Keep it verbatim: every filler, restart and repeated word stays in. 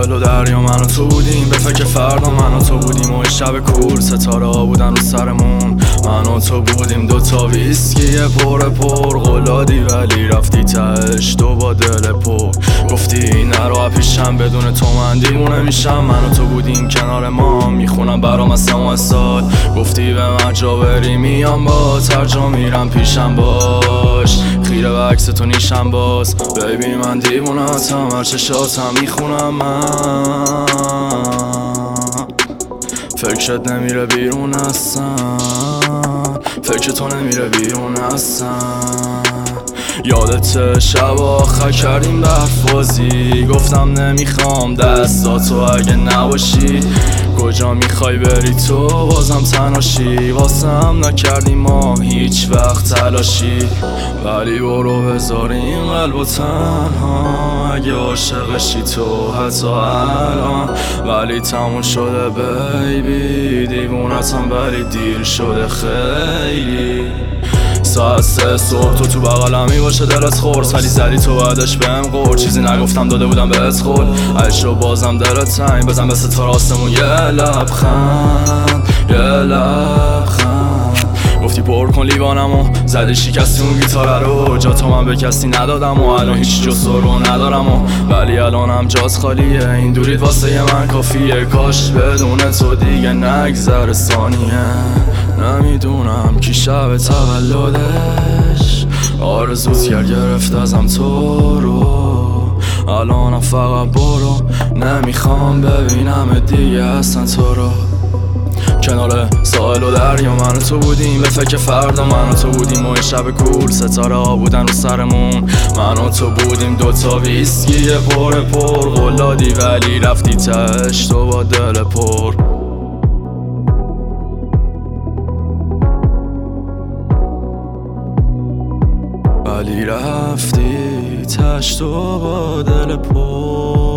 ساحل و دریا من و تو بودیم، به فکر فردا من و تو بودیم و شب کور ستاره ها بودن رو سرمون. من و تو بودیم دوتا ویسکی پر پر قلادی، ولی رفتی تهش تو با دل پر. گفتی نرو پیشم بدون تو من دیوونه میشم. من و تو بودیم کنار ما میخونم برام از سما سال. گفتی به من جا بری میام با ترجا میرم پیشم باش، خیره به عکس تو نیشم باز. بیبی من دیوونتم هر چشاتم میخونم من، فکرت نمیره بیرون هستم، فکر تو نمیره بیرون هستم. یادت شب آخر کردیم برف بازی، گفتم نمیخوام دستاتو اگه نباشی. کجا میخوای بری تو بازم تنهاشی، واسم نکردی ما هیچ وقت تلاشی. ولی برو بذاریم قلب و تنها، اگه عاشقشی تو حتی الان. ولی تموم شده بیبی دیوونتم، ولی دیر شده خیلی. ساعت سه صبح تو تو بغلمی باشه دلت خورد، ولی زدی تو بعدش بهم قور. چیزی نگفتم داده بودم بهت خورد، عشق و بازم دلت تنگ. بزن به ستاره آسمون یه لبخند، یه لبخند. گفتی پر کن لیوانمو، زدی شکستی اون گیتاره رو. جا تو من به کسی ندادم و الان هیچ جز رو ندارم و ولی الانم جاز خالیه. این دوریت واسه من کافیه، کاش بدون تو دیگه نگذره ثانیه. نمیدونم کی شب تولدش آرزوت کرد گرفت ازم تو رو. الانم فقط برو، نمیخوام ببینم دیگه اصلا تو رو. کنار ساحل و دریا من و تو بودیم، به فکر فردا من و تو بودیم و شب کور ستاره ها بودن رو سرمون. من و تو بودیم دوتا ویسکی پر پر قلادی، ولی رفتی تهش تو با دل پر. ولی رفتی تهش تو با دل پر.